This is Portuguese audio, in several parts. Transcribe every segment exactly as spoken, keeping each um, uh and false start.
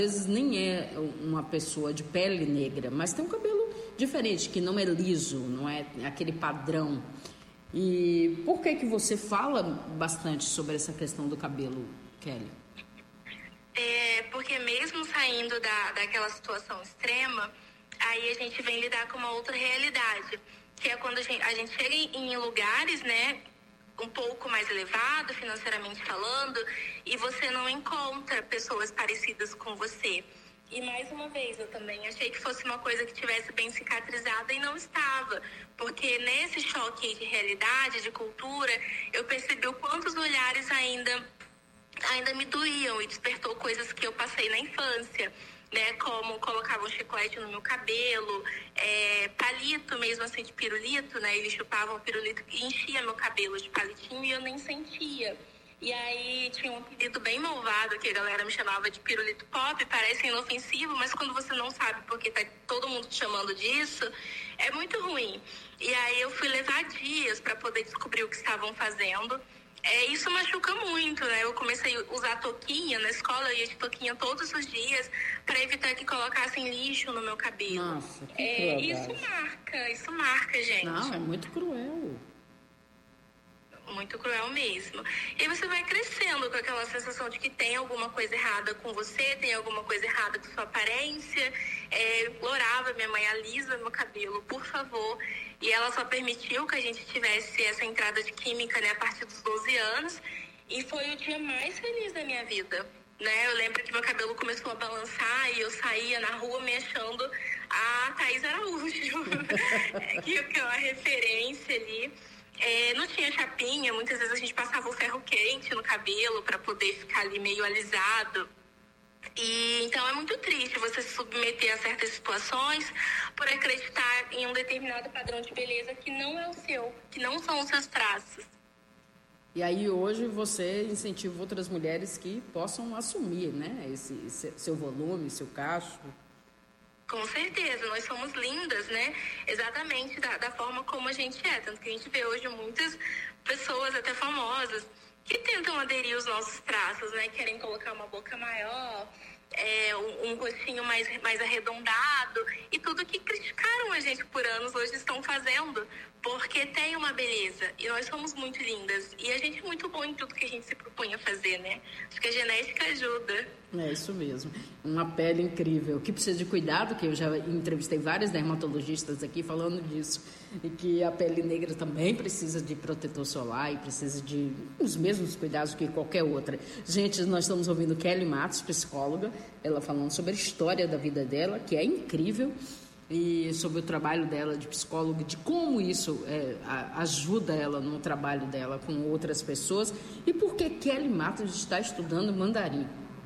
vezes nem é uma pessoa de pele negra, mas tem um cabelo diferente, que não é liso, não é aquele padrão. E por que que você fala bastante sobre essa questão do cabelo, Kelly? É porque mesmo saindo da, daquela situação extrema, aí a gente vem lidar com uma outra realidade, que é quando a gente, a gente chega em lugares, né, um pouco mais elevado, financeiramente falando, e você não encontra pessoas parecidas com você. E mais uma vez, eu também achei que fosse uma coisa que tivesse bem cicatrizada e não estava. Porque nesse choque de realidade, de cultura, eu percebi o quanto os olhares ainda, ainda me doíam e despertou coisas que eu passei na infância. Né, como colocavam chiclete no meu cabelo, é, palito mesmo assim de pirulito, né, eles chupavam o pirulito e enchia meu cabelo de palitinho e eu nem sentia. E aí tinha um apelido bem malvado que a galera me chamava de pirulito pop, parece inofensivo, mas quando você não sabe porque tá todo mundo te chamando disso, é muito ruim. E aí eu fui levar dias para poder descobrir o que estavam fazendo. É, isso machuca muito, né? Eu comecei a usar touquinha na escola, eu ia de touquinha todos os dias para evitar que colocassem lixo no meu cabelo. Nossa, que é, isso marca, isso marca, gente. Não, é muito cruel. Muito cruel mesmo. E aí você vai crescendo com aquela sensação de que tem alguma coisa errada com você, tem alguma coisa errada com sua aparência. É, eu implorava minha mãe, alisa meu cabelo, por favor. E ela só permitiu que a gente tivesse essa entrada de química, né, a partir dos doze anos. E foi o dia mais feliz da minha vida, né? Eu lembro que meu cabelo começou a balançar e eu saía na rua me achando a Thaís Araújo, que é uma referência ali. É, não tinha chapinha, muitas vezes a gente passava o ferro quente no cabelo para poder ficar ali meio alisado. E então é muito triste você se submeter a certas situações por acreditar em um determinado padrão de beleza que não é o seu, que não são os seus traços. E aí hoje você incentiva outras mulheres que possam assumir, né, esse, esse seu volume, seu cacho. Com certeza, nós somos lindas, né? Exatamente da, da forma como a gente é. Tanto que a gente vê hoje muitas pessoas, até famosas, que tentam aderir aos nossos traços, né? Querem colocar uma boca maior, é, um, um rostinho mais, mais arredondado. E tudo que criticaram a gente por anos hoje estão fazendo, porque tem uma beleza. E nós somos muito lindas. E a gente é muito bom em tudo que a gente se propõe a fazer, né? Acho que a genética ajuda. É isso mesmo. Uma pele incrível, que precisa de cuidado, que eu já entrevistei vários dermatologistas aqui falando disso, e que a pele negra também precisa de protetor solar e precisa de os mesmos cuidados que qualquer outra. Gente, nós estamos ouvindo Kelly Matos, psicóloga, ela falando sobre a história da vida dela, que é incrível, e sobre o trabalho dela de psicóloga, de como isso é, a, ajuda ela no trabalho dela com outras pessoas, e por que Kelly Matos está estudando mandarim.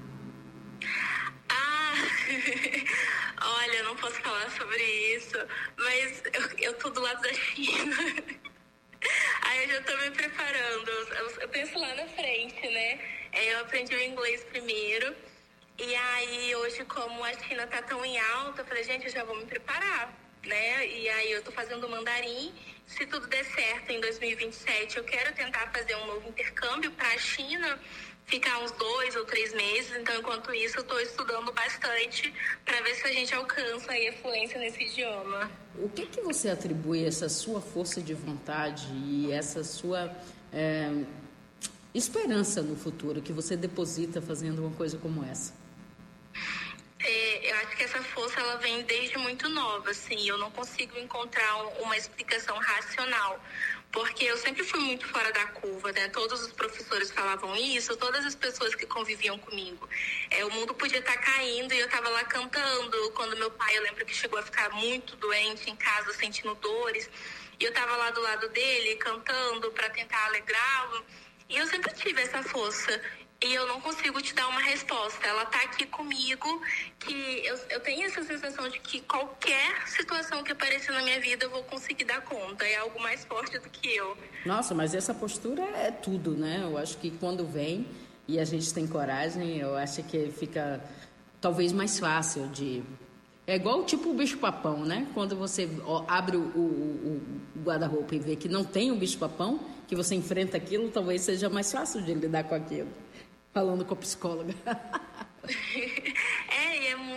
Olha, eu não posso falar sobre isso, mas eu, eu tô do lado da China. Aí eu já tô me preparando. Eu, eu penso lá na frente, né? Eu aprendi o inglês primeiro. E aí, hoje, como a China tá tão em alta, eu falei, gente, eu já vou me preparar, né? E aí eu tô fazendo mandarim. Se tudo der certo, em dois mil e vinte e sete, eu quero tentar fazer um novo intercâmbio para a China, ficar uns dois ou três meses. Então, enquanto isso, eu estou estudando bastante para ver se a gente alcança aí a fluência nesse idioma. O que que você atribui essa sua força de vontade e essa sua é, esperança no futuro que você deposita fazendo uma coisa como essa? É, eu acho que essa força ela vem desde muito nova, assim. Eu não consigo encontrar uma explicação racional. Porque eu sempre fui muito fora da curva, né? Todos os professores falavam isso, todas as pessoas que conviviam comigo. É, o mundo podia estar caindo e eu estava lá cantando. Quando meu pai, eu lembro que chegou a ficar muito doente em casa, sentindo dores. E eu estava lá do lado dele, cantando para tentar alegrá-lo. E eu sempre tive essa força. E eu não consigo te dar uma resposta. Ela tá aqui comigo, que eu, eu tenho essa sensação de que qualquer situação que aparecer na minha vida eu vou conseguir dar conta. É algo mais forte do que eu. Nossa, mas essa postura é tudo, né? Eu acho que quando vem e a gente tem coragem, eu acho que fica talvez mais fácil de... É igual tipo o bicho-papão, né? Quando você abre o, o, o guarda-roupa e vê que não tem o bicho-papão, que você enfrenta aquilo, talvez seja mais fácil de lidar com aquilo. Falando com a psicóloga. É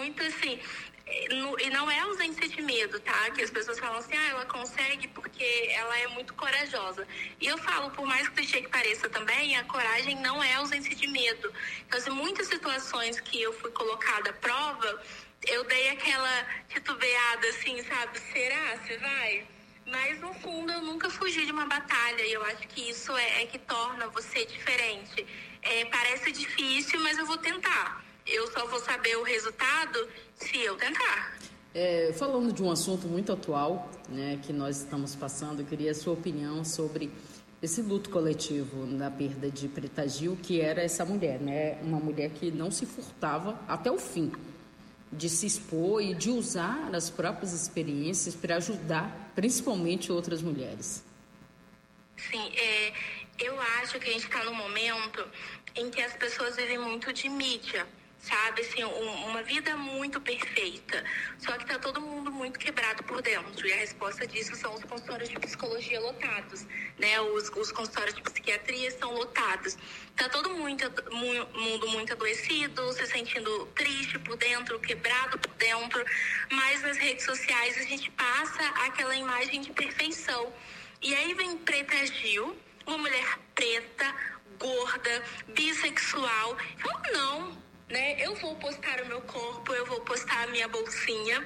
muito assim... E não é ausência de medo, tá? Que as pessoas falam assim, ah, ela consegue porque ela é muito corajosa. E eu falo, por mais clichê que pareça também, a coragem não é ausência de medo. Então, assim, muitas situações que eu fui colocada à prova, eu dei aquela titubeada assim, sabe? Será? Você vai? Mas, no fundo, eu nunca fugi de uma batalha. E eu acho que isso é, é que torna você diferente. É, parece difícil, mas eu vou tentar. Eu só vou saber o resultado se eu tentar. É, falando de um assunto muito atual, né, que nós estamos passando, eu queria a sua opinião sobre esse luto coletivo na perda de Preta Gil, que era essa mulher, né, uma mulher que não se furtava até o fim de se expor e de usar as próprias experiências para ajudar, principalmente outras mulheres. Sim, é, eu acho que a gente está num momento em que as pessoas vivem muito de mídia. Sabe, assim, um, uma vida muito perfeita, só que tá todo mundo muito quebrado por dentro, e a resposta disso são os consultórios de psicologia lotados, né, os, os consultórios de psiquiatria são lotados, tá todo muito, mundo muito adoecido, se sentindo triste por dentro, quebrado por dentro, mas nas redes sociais a gente passa aquela imagem de perfeição, e aí vem Preta Gil, uma mulher preta, gorda, bissexual, fala, não, né? Eu vou postar o meu corpo, eu vou postar a minha bolsinha,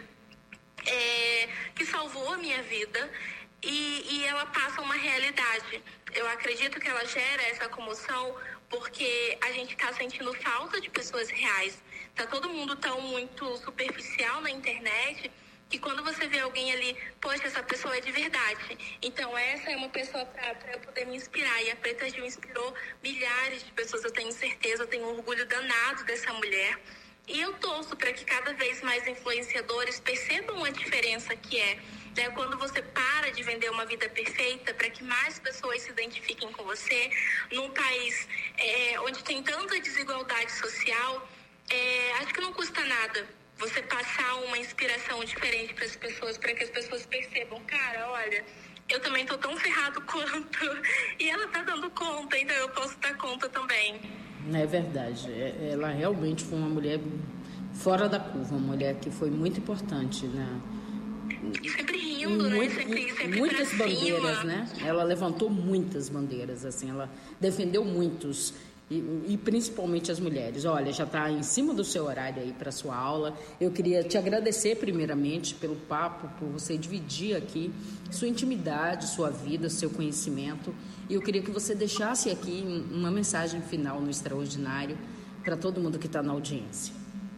é, que salvou a minha vida, e, e ela passa uma realidade. Eu acredito que ela gera essa comoção porque a gente está sentindo falta de pessoas reais. Tá todo mundo tão muito superficial na internet que quando você vê alguém ali, poxa, essa pessoa é de verdade. Então, essa é uma pessoa para eu poder me inspirar. E a Preta Gil inspirou milhares de pessoas, eu tenho certeza, eu tenho um orgulho danado dessa mulher. E eu torço para que cada vez mais influenciadores percebam a diferença que é, né, quando você para de vender uma vida perfeita, para que mais pessoas se identifiquem com você. Num país é, onde tem tanta desigualdade social, é, acho que não custa nada você passar uma inspiração diferente para as pessoas, para que as pessoas percebam, cara, olha, eu também tô tão ferrado quanto, e ela tá dando conta, então eu posso dar conta também. É verdade, ela realmente foi uma mulher fora da curva, uma mulher que foi muito importante, né? E sempre rindo, muito, né? Sempre, sempre muitas pra bandeiras, cima. Né? Ela levantou muitas bandeiras, assim, ela defendeu muitos. E, e principalmente as mulheres. Olha, já está em cima do seu horário aí para a sua aula. Eu queria te agradecer primeiramente pelo papo, por você dividir aqui sua intimidade, sua vida, seu conhecimento. E eu queria que você deixasse aqui uma mensagem final no Extraordinário para todo mundo que está na audiência.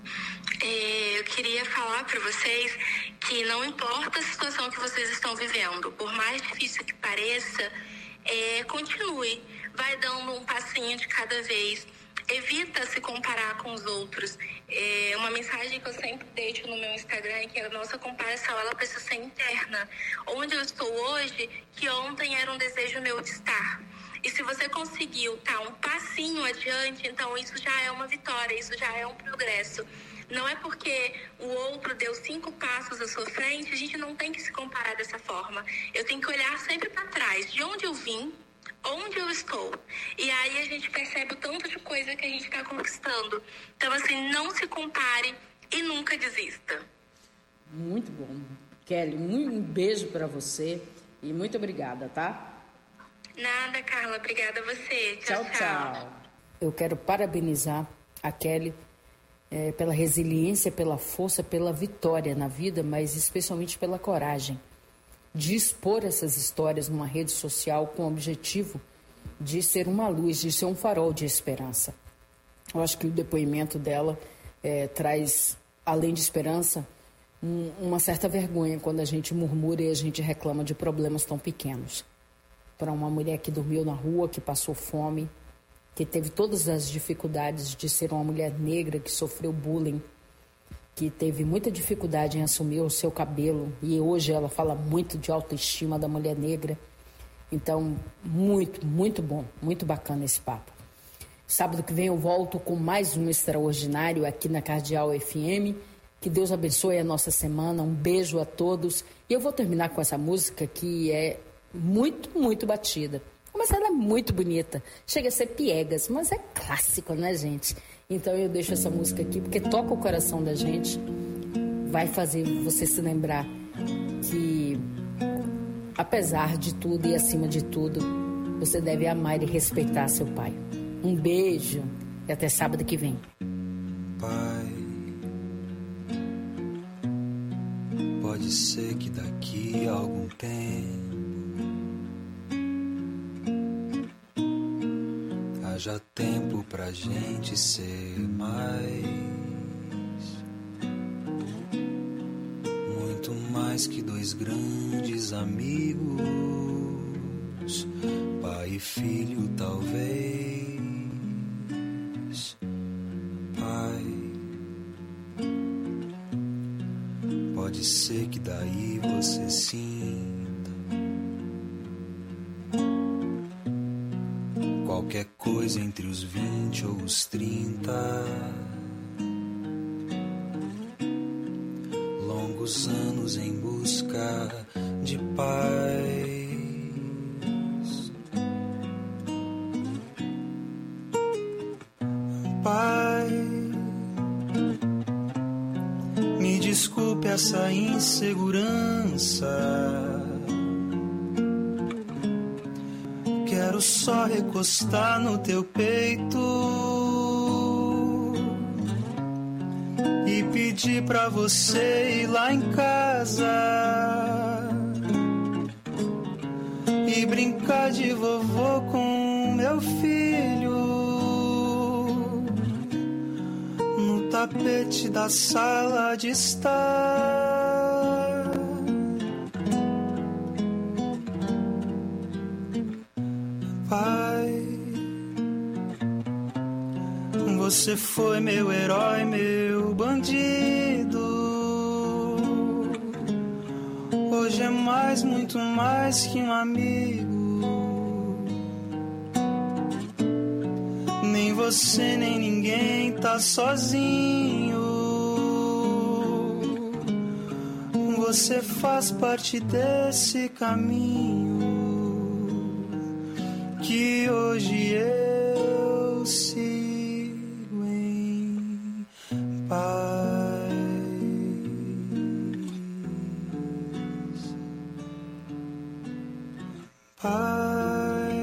É, eu queria falar para vocês que não importa a situação que vocês estão vivendo, por mais difícil que pareça, é, continue. Vai dando um passinho de cada vez. Evita se comparar com os outros. É uma mensagem que eu sempre deixo no meu Instagram é que a nossa comparação ela precisa ser interna. Onde eu estou hoje, que ontem era um desejo meu de estar. E se você conseguiu estar um passinho adiante, então isso já é uma vitória, isso já é um progresso. Não é porque o outro deu cinco passos à sua frente, a gente não tem que se comparar dessa forma. Eu tenho que olhar sempre para trás, de onde eu vim, onde eu estou. E aí a gente percebe o tanto de coisa que a gente está conquistando. Então, assim, não se compare e nunca desista. Muito bom. Kelly, um beijo para você e muito obrigada, tá? Nada, Carla. Obrigada a você. Tchau, tchau. tchau. Eu quero parabenizar a Kelly é, pela resiliência, pela força, pela vitória na vida, mas especialmente pela coragem de expor essas histórias numa rede social com o objetivo de ser uma luz, de ser um farol de esperança. Eu acho que o depoimento dela é, traz, além de esperança, um, uma certa vergonha quando a gente murmura e a gente reclama de problemas tão pequenos. Para uma mulher que dormiu na rua, que passou fome, que teve todas as dificuldades de ser uma mulher negra, que sofreu bullying, que teve muita dificuldade em assumir o seu cabelo, e hoje ela fala muito de autoestima da mulher negra. Então, muito, muito bom, muito bacana esse papo. Sábado que vem eu volto com mais um Extraordinário aqui na Cardeal F M. Que Deus abençoe a nossa semana, um beijo a todos. E eu vou terminar com essa música que é muito, muito batida. Mas ela é muito bonita, chega a ser piegas, mas é clássico, né, gente? Então eu deixo essa música aqui, porque toca o coração da gente, vai fazer você se lembrar que, apesar de tudo e acima de tudo, você deve amar e respeitar seu pai. Um beijo e até sábado que vem. Pai, pode ser que daqui a algum tempo haja tempo pra gente ser mais, muito mais que dois grandes amigos, pai e filho talvez. Pai, pode ser que daí você sinta qualquer coisa entre os vinte ou os trinta. Longos anos em busca de paz. Pai, me desculpe essa insegurança. Quero só recostar no teu peito e pedir pra você ir lá em casa e brincar de vovô com meu filho no tapete da sala de estar. Pai, você foi meu herói, meu bandido. Hoje é mais, muito mais que um amigo. Nem você, nem ninguém tá sozinho. Você faz parte desse caminho que hoje eu sigo em paz. Pai,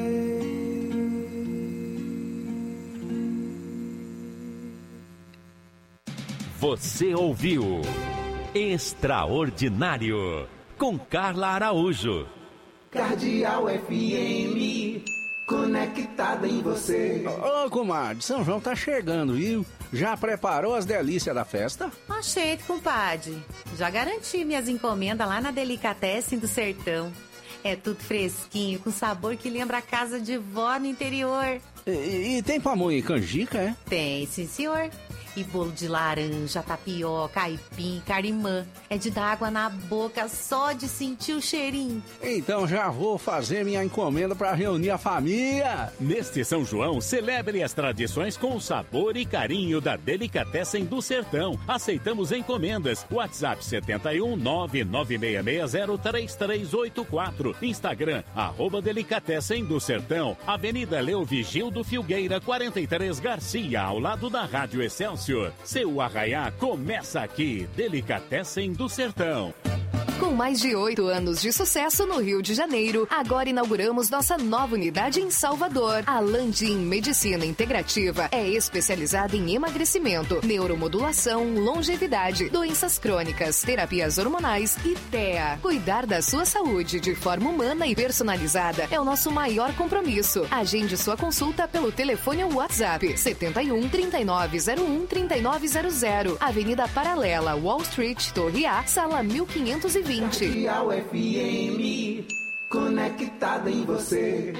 você ouviu Extraordinário com Carla Araújo. Cardeal F M, conectada em você. Ô, comadre, São João tá chegando, viu? Já preparou as delícias da festa? Oxente, compadre. Já garanti minhas encomendas lá na Delicatessen do Sertão. É tudo fresquinho, com sabor que lembra a casa de vó no interior. E, e tem pamonha e canjica, é? Tem, sim, senhor. E bolo de laranja, tapioca, aipim, carimã. É de dar água na boca só de sentir o cheirinho. Então já vou fazer minha encomenda para reunir a família. Neste São João, celebre as tradições com o sabor e carinho da Delicatessen do Sertão. Aceitamos encomendas. WhatsApp sete um nove nove seis seis zero três três oito quatro. Instagram, arroba Delicatessen do Sertão. Avenida Leo Vigildo Filgueira, quarenta e três Garcia, ao lado da Rádio Excelsior. Seu arraiá começa aqui. Delicatessen do Sertão. Com mais de oito anos de sucesso no Rio de Janeiro, agora inauguramos nossa nova unidade em Salvador. A Landim Medicina Integrativa é especializada em emagrecimento, neuromodulação, longevidade, doenças crônicas, terapias hormonais e T E A. Cuidar da sua saúde de forma humana e personalizada é o nosso maior compromisso. Agende sua consulta pelo telefone ou WhatsApp sete um, trinta e nove zero um, trinta e nove zero zero, Avenida Paralela, Wall Street, Torre A, sala mil quinhentos e vinte. Cardeal F M, conectada em você.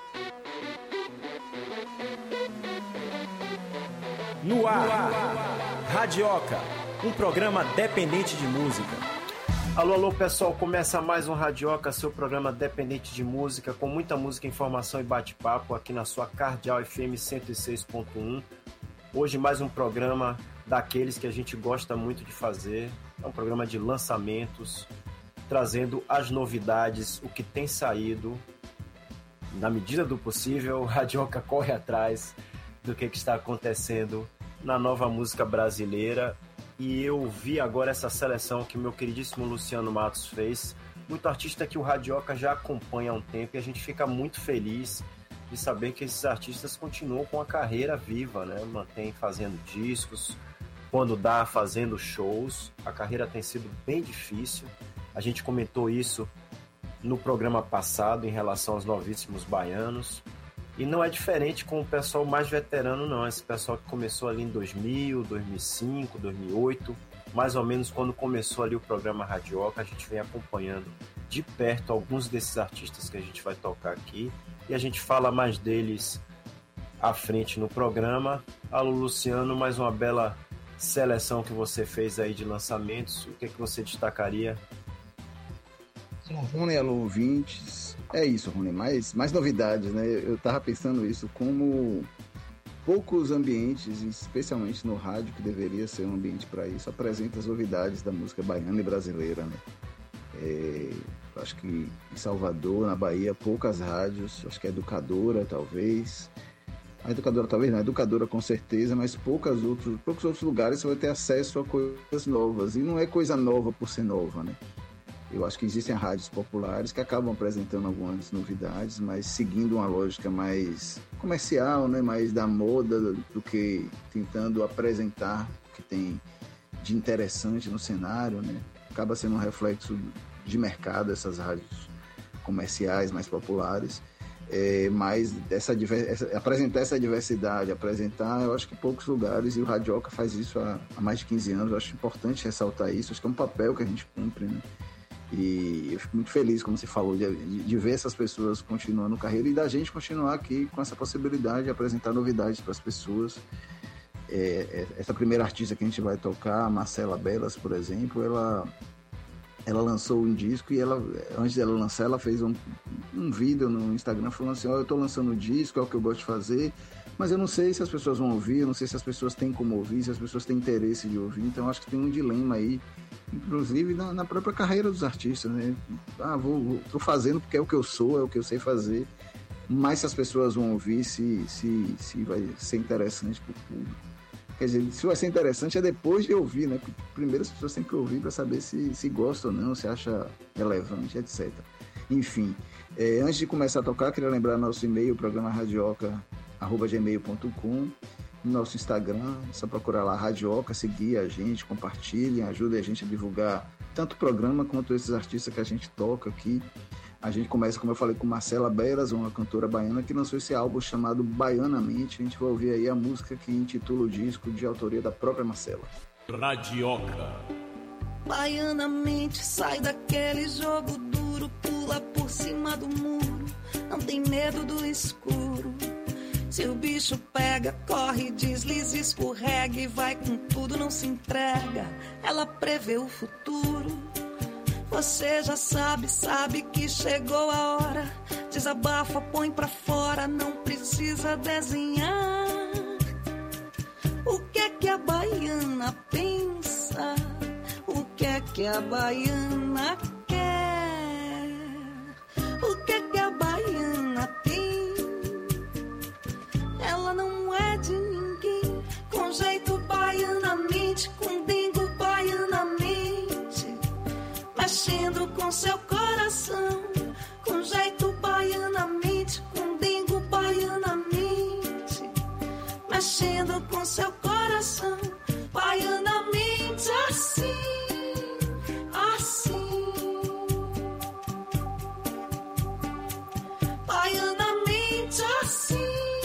No ar, no ar. Radioca, um programa dependente de música. Alô, alô, pessoal, começa mais um Radioca, seu programa dependente de música, com muita música, informação e bate-papo aqui na sua Cardeal F M cento e seis ponto um. Hoje mais um programa daqueles que a gente gosta muito de fazer. É um programa de lançamentos, trazendo as novidades, o que tem saído. Na medida do possível, o Radioca corre atrás do que, que está acontecendo na nova música brasileira. E eu vi agora essa seleção que o meu queridíssimo Luciano Matos fez. Muito artista que o Radioca já acompanha há um tempo, e a gente fica muito feliz de saber que esses artistas continuam com a carreira viva, né? Mantém fazendo discos, quando dá, fazendo shows. A carreira tem sido bem difícil. A gente comentou isso no programa passado em relação aos novíssimos baianos. E não é diferente com o pessoal mais veterano, não. Esse pessoal que começou ali em dois mil, dois mil e cinco, dois mil e oito, mais ou menos quando começou ali o programa Radioca, a gente vem acompanhando de perto alguns desses artistas que a gente vai tocar aqui. E a gente fala mais deles à frente no programa. Alô, Luciano, mais uma bela seleção que você fez aí de lançamentos. O que é que você destacaria? Rony, alô, ouvintes. É isso, Rony, mais, mais novidades, né? Eu tava pensando isso, como poucos ambientes, especialmente no rádio, que deveria ser um ambiente para isso, apresenta as novidades da música baiana e brasileira, né? É, acho que em Salvador, na Bahia, poucas rádios, acho que a Educadora, talvez. A Educadora, talvez não, a Educadora com certeza, mas poucas outros, poucos outros lugares você vai ter acesso a coisas novas. E não é coisa nova por ser nova, né? Eu acho que existem rádios populares que acabam apresentando algumas novidades, mas seguindo uma lógica mais comercial, né? Mais da moda do que tentando apresentar o que tem de interessante no cenário, né? Acaba sendo um reflexo de mercado, essas rádios comerciais mais populares. É, mas essa, essa, apresentar essa diversidade, apresentar, eu acho que poucos lugares, e o Radioca faz isso há, há mais de quinze anos. Eu acho importante ressaltar isso, acho que é um papel que a gente cumpre, né? E eu fico muito feliz, como você falou, de, de, de ver essas pessoas continuando carreira e da gente continuar aqui com essa possibilidade de apresentar novidades para as pessoas. É, é, essa primeira artista que a gente vai tocar, a Marcela Belas, por exemplo, ela, ela lançou um disco e ela, antes dela lançar, ela fez um, um vídeo no Instagram falando assim: ó, oh, eu estou lançando um disco, é o que eu gosto de fazer, mas eu não sei se as pessoas vão ouvir, eu não sei se as pessoas têm como ouvir, se as pessoas têm interesse de ouvir. Então acho que tem um dilema aí, inclusive na, na própria carreira dos artistas, né? Ah, vou, vou, tô fazendo porque é o que eu sou, é o que eu sei fazer, mas se as pessoas vão ouvir, se, se, se vai ser interessante para o público. Quer dizer, se vai ser interessante é depois de ouvir, né? Porque primeiro as pessoas têm que ouvir para saber se, se gosta ou não, se acha relevante, etcétera. Enfim, é, antes de começar a tocar, queria lembrar nosso e-mail, programa radioca arroba gmail ponto com, nosso Instagram, é só procurar lá Radioca, seguir a gente, compartilhem, ajudem a gente a divulgar tanto o programa quanto esses artistas que a gente toca aqui. A gente começa, como eu falei, com Marcela Belas, uma cantora baiana que lançou esse álbum chamado Baianamente. A gente vai ouvir aí a música que intitula o disco, de autoria da própria Marcela. Radioca. Baianamente, sai daquele jogo duro, pula por cima do muro, não tem medo do escuro. Se o bicho pega, corre, desliza, escorrega e vai com tudo, não se entrega. Ela prevê o futuro. Você já sabe, sabe que chegou a hora. Desabafa, põe pra fora, não precisa desenhar. O que é que a baiana pensa? O que é que a baiana quer? O que é que a baiana tem? Ela não é de ninguém, com jeito baianamente, com dengo baianamente, mexendo com seu coração, com jeito baianamente, com dengo baianamente, mexendo com seu coração, baianamente assim, assim, baianamente assim.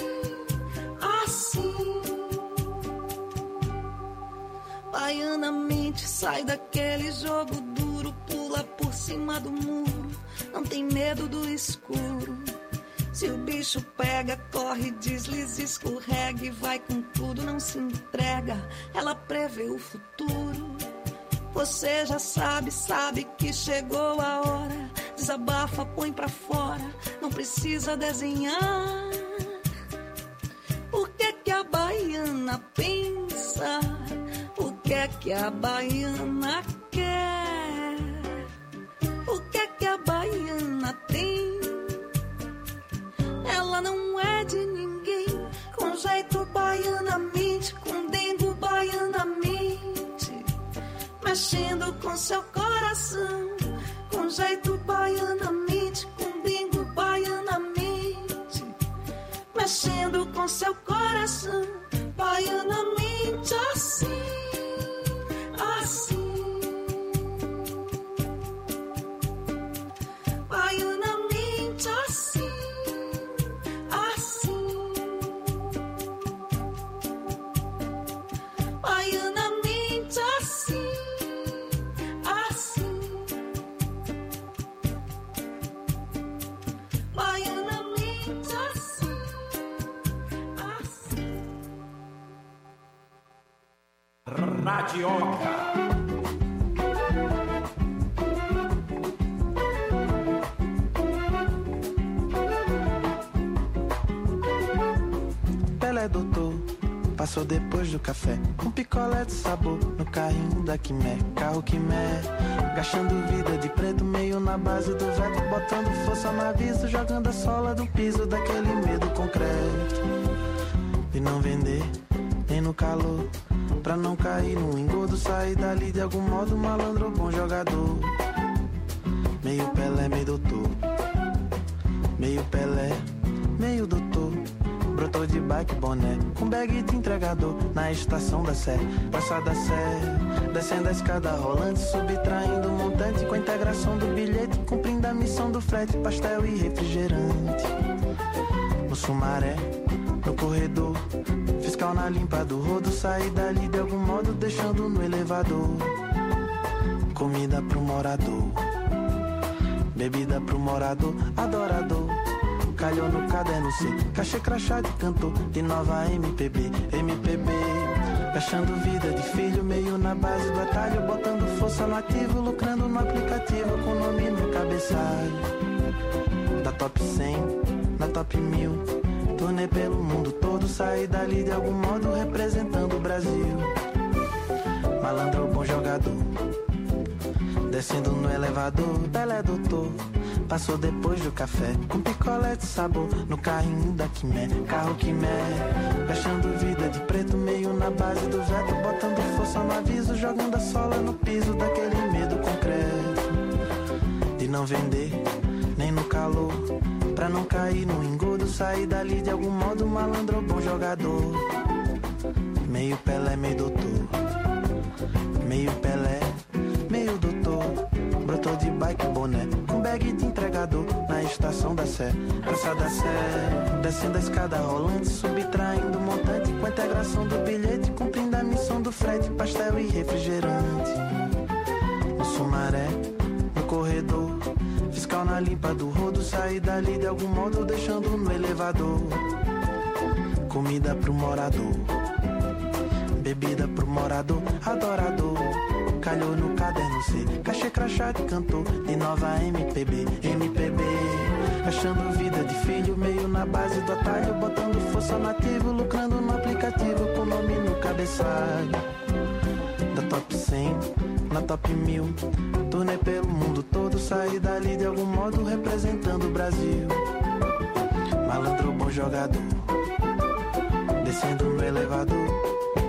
Baianamente, sai daquele jogo duro, pula por cima do muro, não tem medo do escuro. Se o bicho pega, corre, desliza, escorrega e vai com tudo, não se entrega. Ela prevê o futuro. Você já sabe, sabe que chegou a hora. Desabafa, põe pra fora, não precisa desenhar. O que é que a baiana pensa? O que é que a baiana quer? O que é que a baiana tem? Ela não é de ninguém, com jeito baianamente, com dentro mexendo com seu coração, com jeito baianamente, com bingo baianamente, mexendo com seu coração, baianamente assim, assim. Baianamente assim, assim. Baianamente assim, assim. Baianamente assim, assim. Radioca. Pelé doutor, passou depois do café, com picolé de sabor, no carrinho da Quimé, carro Quimé, gastando vida de preto, meio na base do veto, botando força no aviso, jogando a sola do piso, daquele medo concreto, de não vender, nem no calor, pra não cair no engodo, sair dali de algum modo, malandro, bom jogador, meio Pelé, meio doutor, meio Pelé, meio doutor. Brotou de bike, boné, com bag de entregador, na estação da Sé, Praça da Sé, descendo a escada rolante, subtraindo um montante, com a integração do bilhete, cumprindo a missão do frete, pastel e refrigerante. No Sumaré, no corredor, fiscal na limpa do rodo, sair dali de algum modo, deixando no elevador, comida pro morador, bebida pro morador, adorador. Calhou no caderno C, cachê crachá de cantor, de nova M P B, M P B, gastando vida de filho, meio na base do atalho, botando força no ativo, lucrando no aplicativo, com nome no cabeçalho, da top cem, na top mil, turnê pelo mundo todo, sair dali de algum modo, representando o Brasil, malandro, bom jogador, descendo no elevador, Pelé doutor, passou depois do café, com picolé de sabor, no carrinho da Quimé, carro Quimé, gastando vida de preto, meio na base do veto, botando força no aviso, jogando a sola no piso, daquele medo concreto, de não vender, nem no calor, pra não cair no engodo, sair dali de algum modo, malandro, bom jogador, meio Pelé, meio doutor, meio Pelé, meio doutor, brotou de bike, boné, com bag de entregador, na estação da Sé, Praça da Sé, descendo a escada rolante, subtraindo montante, com a integração do bilhete, cumprindo a missão do frete, pastel e refrigerante. No Sumaré, no corredor, fiscal na limpa do rodo, sair dali de algum modo, deixando no elevador, comida pro morador, bebida pro morador, adorador. Calhou no caderno C, cachê crachá de cantor, de nova M P B, M P B, achando vida de filho, meio na base do atalho, botando força no ativo, lucrando no aplicativo, com nome no cabeçalho, da top cem, na top mil, turnê pelo mundo todo, sair dali de algum modo, representando o Brasil, malandro, bom jogador, descendo no elevador,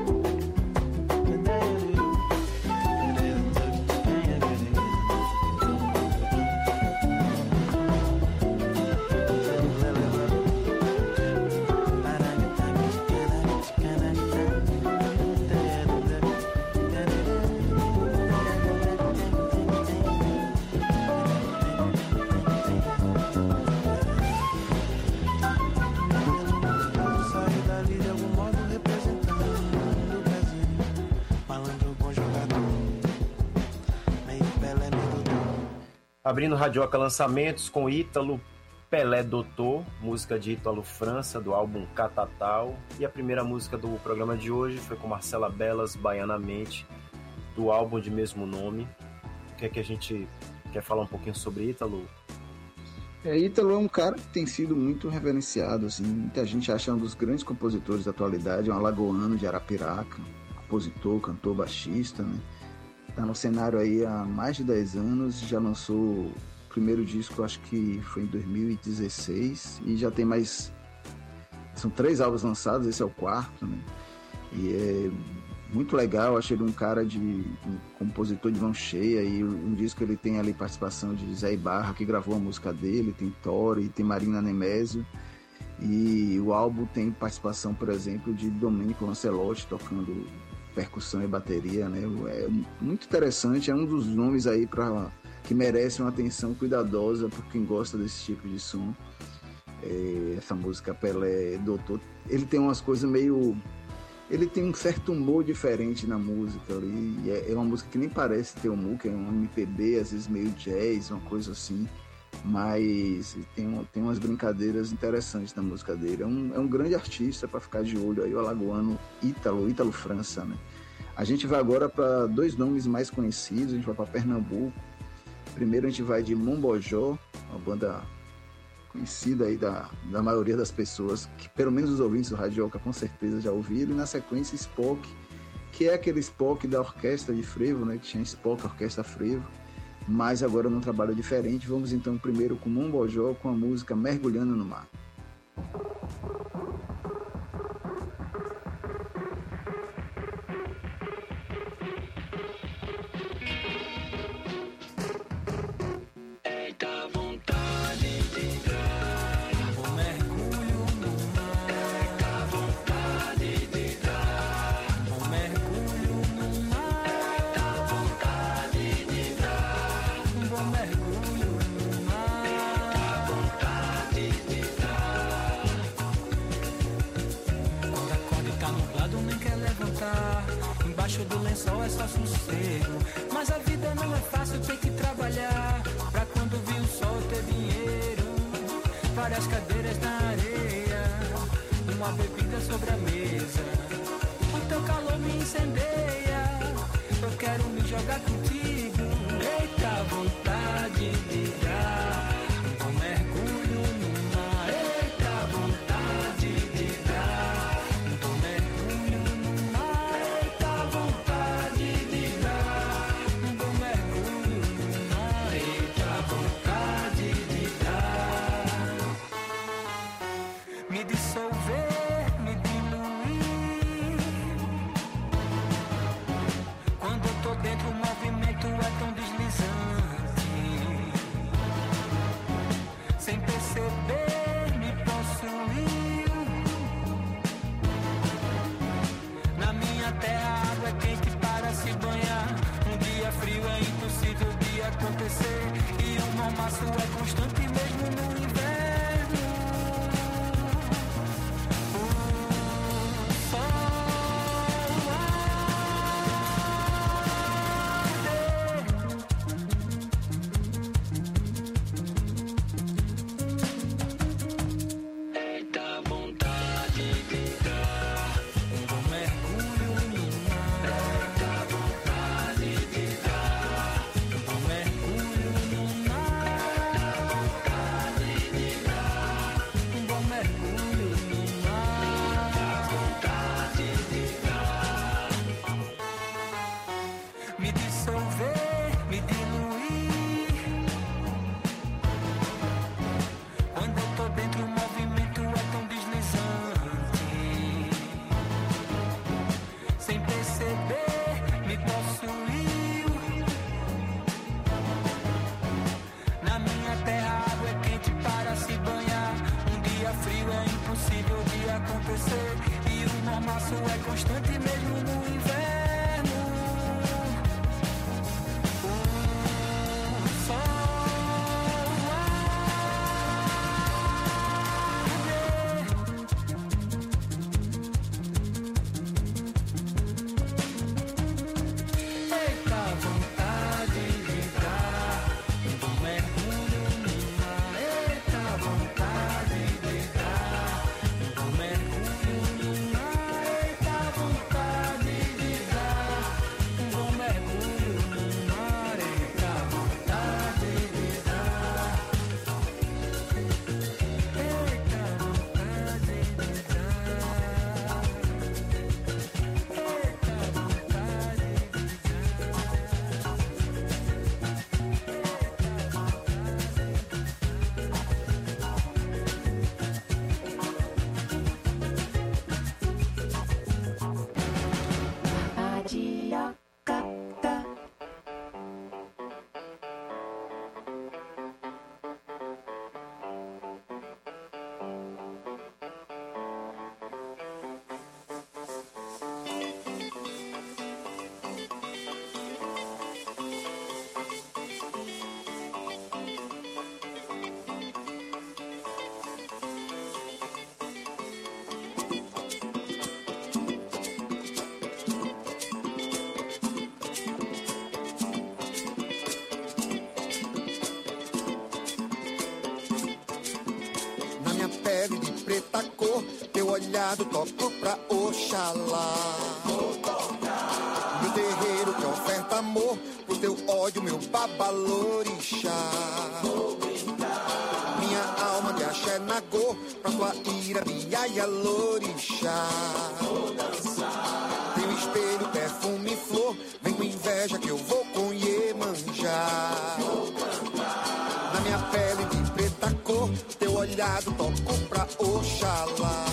Abrindo Radioca Lançamentos com Ítalo, Pelé Doutor, música de Ítalo França, do álbum Catatal. E a primeira música do programa de hoje foi com Marcela Belas, Baianamente, do álbum de mesmo nome. O que é que a gente quer falar um pouquinho sobre Ítalo? É, Ítalo é um cara que tem sido muito reverenciado, assim, muita gente acha um dos grandes compositores da atualidade, é um alagoano de Arapiraca, compositor, cantor, baixista, né? Tá no cenário aí há mais de dez anos, já lançou o primeiro disco, acho que foi em dois mil e dezesseis, e já tem mais... São três álbuns lançados, esse é o quarto, né? E é muito legal. Achei ele um cara de um compositor de mão cheia, e um disco ele tem ali participação de Zé Ibarra, que gravou a música dele, tem Tori, tem Marina Nemésio, e o álbum tem participação, por exemplo, de Domenico Lancelotti tocando percussão e bateria, né? É muito interessante, é um dos nomes aí para que merece uma atenção cuidadosa por quem gosta desse tipo de som. É, essa música Pelé Doutor, ele tem umas coisas meio... Ele tem um certo humor diferente na música ali, e é, é uma música que nem parece ter humor, que é um M P B, às vezes meio jazz, uma coisa assim, mas tem, tem umas brincadeiras interessantes na música dele. É um, é um grande artista para ficar de olho aí, o alagoano Ítalo, Ítalo França, né? A gente vai agora para dois nomes mais conhecidos, a gente vai para Pernambuco. Primeiro a gente vai de Mombojó, uma banda conhecida aí da, da maioria das pessoas, que pelo menos os ouvintes do Radioca com certeza já ouviram, e na sequência Spock, que é aquele Spock da orquestra de frevo, né, que tinha Spock, orquestra frevo, mas agora num trabalho diferente. Vamos então primeiro com Mombojó, com a música Mergulhando no Mar. Do lençol é só sossego, mas a vida não é fácil, tem que trabalhar pra quando vir o sol ter dinheiro. Várias cadeiras na areia, uma bebida sobre a mesa, o teu calor me incendeia, eu quero me jogar contigo. Eita, vontade de dar um mergulho no mar. Eita, vontade de dar um mergulho no mar. Eita, vontade de dar um bom mergulho no mar. Eita, vontade de dar, me dissolver, me diluir. Quando eu tô dentro, o movimento é tão deslizante, sem perceber me possuir. Na minha terra a água é quente para se banhar, um dia frio é impossível de acontecer, e o mormaço é constante mesmo no inverno. O sol eita, vontade de dar um bom mergulho no mar. Eita, vontade de dar um bom mergulho no mar. Vontade de dar um bom mergulho no mar. Vontade de dar, me dissolver, me diluir. Quando eu tô dentro, o movimento é tão deslizante, sem perceber me possuiu. Na minha terra a água é quente para se banhar, um dia frio é impossível de acontecer, e o mormaço é constante mesmo no inverno. O sol eita, vontade de dar um bom mergulho no mar. Eita, vontade de dar um bom mergulho no mar. Eita, vontade pele de preta cor, teu olhar do toco pra Oxalá. Meu terreiro que oferta amor, pro teu ódio, meu babalorixá. Minha alma de axé nagô, pra tua ira, biaia lorixá. Teu espelho, perfume e flor, vem com inveja que eu vou com Iemanjá. Na minha pele de preta cor, teu olhar do toco pra Oxalá.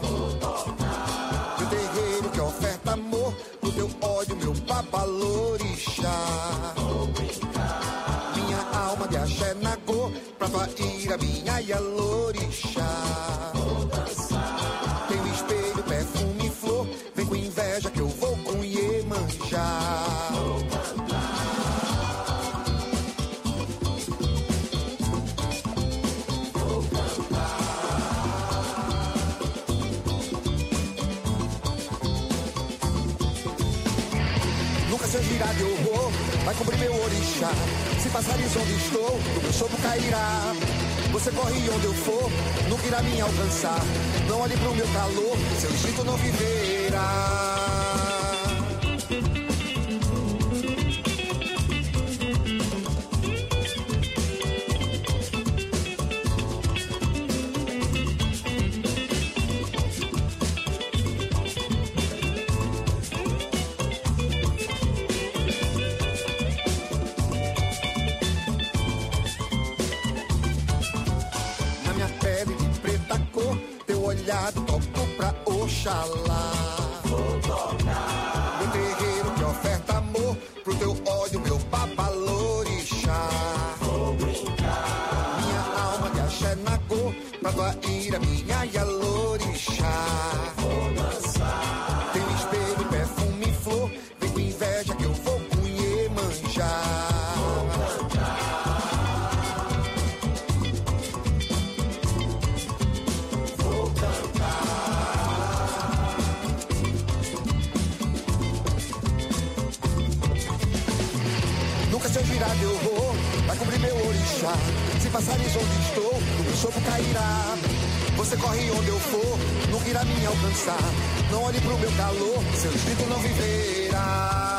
Meu terreiro que oferta amor, pro teu ódio, meu babalorixá. Minha alma de axé nagô, pra tua ira, minha ialorixá. Teu espelho, perfume e flor, vem com inveja que eu vou com Iemanjá. Nunca se girar de horror, vai cobrir meu orixá. Se passares onde estou, do meu sopro cairá. Você corre onde eu for, nunca irá me alcançar. Não olhe pro meu calor, seu instinto não viverá. Toco pra Oxalá. Vou tocar. Meu terreiro que oferta amor, pro teu ódio, meu babalorixá. Vou brincar. Minha alma de axé nagô, pra tua ira, minha ialorixá. Vou dançar. Teu espelho, perfume e flor, vem com inveja que eu vou com Iemanjá. Se eu girar de horror, vai cobrir meu orixá. Se passares onde estou, o meu sopro cairá. Você corre onde eu for, nunca irá me alcançar. Não olhe pro meu calor, seu instinto não viverá.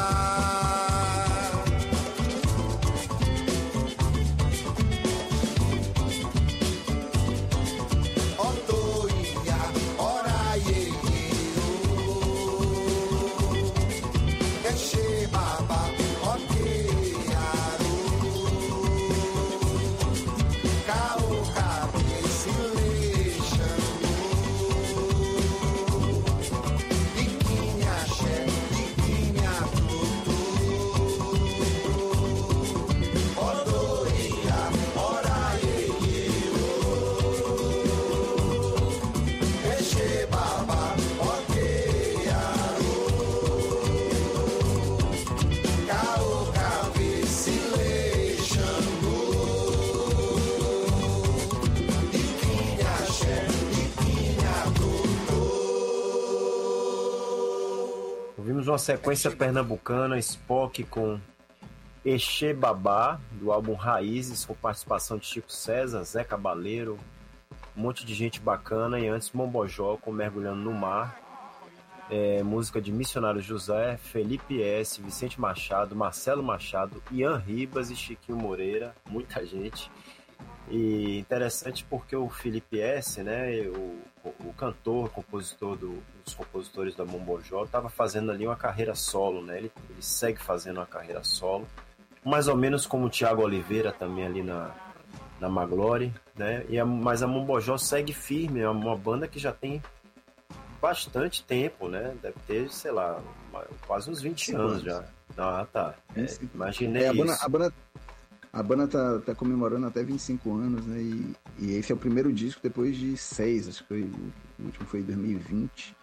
Uma sequência pernambucana, Spock com Exê Babá, do álbum Raízes, com participação de Chico César, Zé Cabaleiro, um monte de gente bacana, e antes Mombojó com Mergulhando no Mar, é, música de Missionário José, Felipe S., Vicente Machado, Marcelo Machado, Ian Ribas e Chiquinho Moreira, muita gente. E interessante porque o Felipe S., né, o, o cantor, compositor do, dos compositores da Mombojó, estava fazendo ali uma carreira solo, né? Ele, ele segue fazendo uma carreira solo, mais ou menos como o Thiago Oliveira também ali na, na Maglore, né? E a, mas a Mombojó segue firme, é uma banda que já tem bastante tempo, né? Deve ter, sei lá, quase uns vinte anos já. Ah, tá. É, imaginei é, a isso. Banda, a banda... A banda tá, tá comemorando até vinte e cinco anos, né? E, e esse é o primeiro disco depois de seis, acho que foi, o último foi em dois mil e vinte.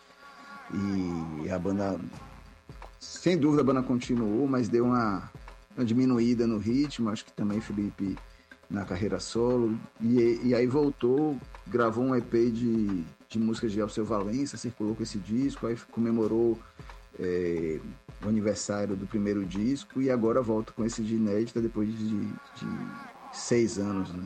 E a banda, sem dúvida, a banda continuou, mas deu uma, uma diminuída no ritmo. Acho que também Felipe na carreira solo. E, e aí voltou, gravou um E P de, de músicas de Alceu Valença, circulou com esse disco, aí comemorou é, o aniversário do primeiro disco e agora volta com esse de inédita depois de, de seis anos, né?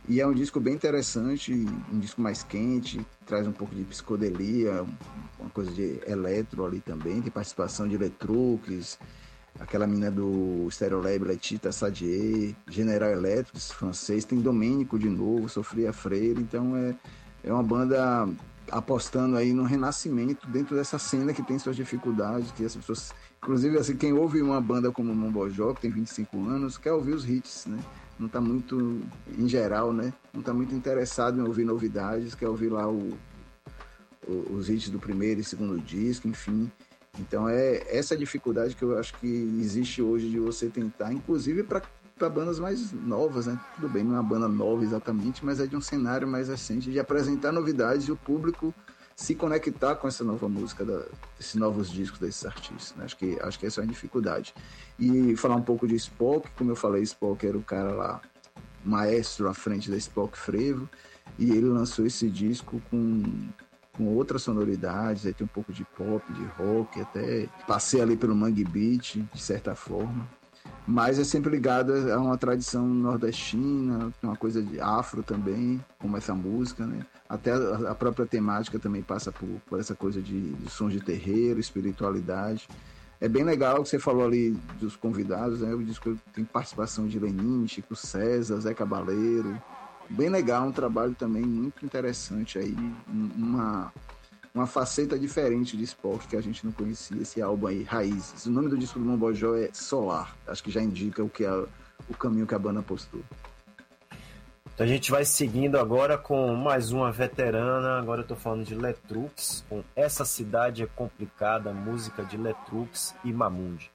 E é um disco bem interessante, um disco mais quente, traz um pouco de psicodelia, uma coisa de eletro ali também, tem participação de Letrux, aquela mina do Stereolab, Letita Sadier, General Electric, francês, tem Domênico de novo, Sofia Freire, então é, é uma banda apostando aí no renascimento dentro dessa cena que tem suas dificuldades, que as pessoas, inclusive assim, quem ouve uma banda como o Mombojó, que tem vinte e cinco anos, quer ouvir os hits, né? Não está muito, em geral, né? Não está muito interessado em ouvir novidades, quer ouvir lá o, o, os hits do primeiro e segundo disco, enfim. Então é essa dificuldade que eu acho que existe hoje de você tentar, inclusive para bandas mais novas, né? Tudo bem, não é uma banda nova exatamente, mas é de um cenário mais recente, de apresentar novidades e o público se conectar com essa nova música, da, esses novos discos desses artistas, né? Acho que, acho que essa é a dificuldade. E falar um pouco de Spock, como eu falei, Spock era o cara lá, maestro à frente da Spock Frevo, e ele lançou esse disco com, com outras sonoridades, aí tem um pouco de pop, de rock, até passei ali pelo Mangue Beat, de certa forma, mas é sempre ligado a uma tradição nordestina, uma coisa de afro também, como essa música, né? Até a, a própria temática também passa por, por essa coisa de, de sons de terreiro, espiritualidade. É bem legal que você falou ali dos convidados, né? O disco tem participação de Lenin, Chico César, Zé Cabaleiro. Bem legal, um trabalho também muito interessante aí, uma, uma faceta diferente de Spock que a gente não conhecia, esse álbum aí, Raízes. O nome do disco do Mombojó é Solar, acho que já indica o, que é, o caminho que a banda postou. Então a gente vai seguindo agora com mais uma veterana, agora eu tô falando de Letrux, com Essa Cidade é Complicada, música de Letrux e Mamundi.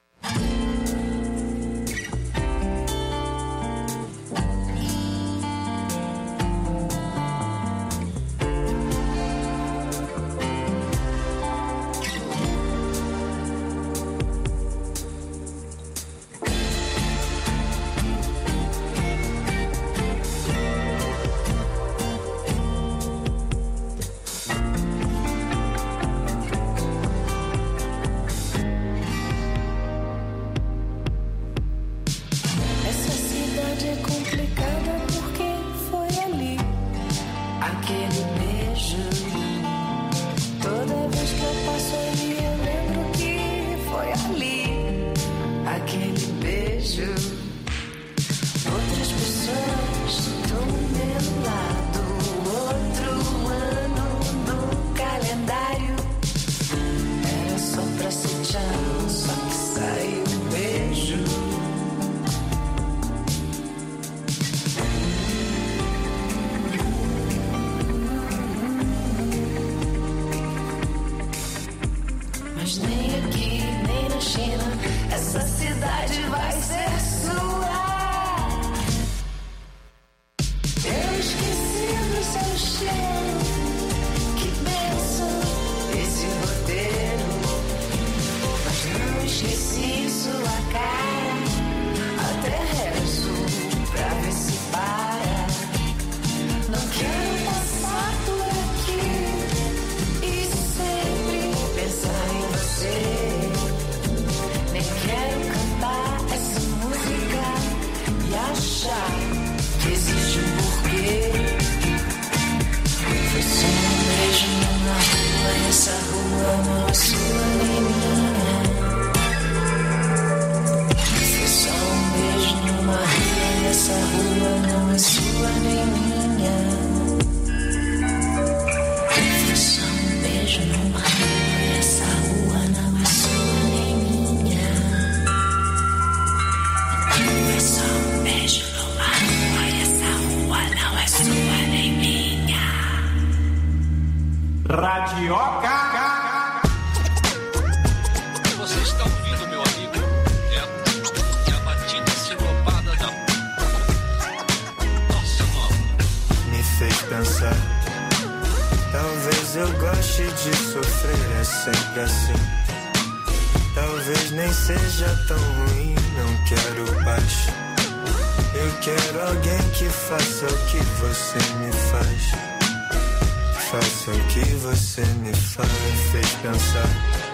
Radioca. Você está ouvindo, meu amigo? É, é a batida sincropada da nossa nova. Me fez pensar. Talvez eu goste de sofrer, é sempre assim. Talvez nem seja tão ruim, não quero paz. Eu quero alguém que faça o que você me faz. Faça o que você me faz, me fez pensar.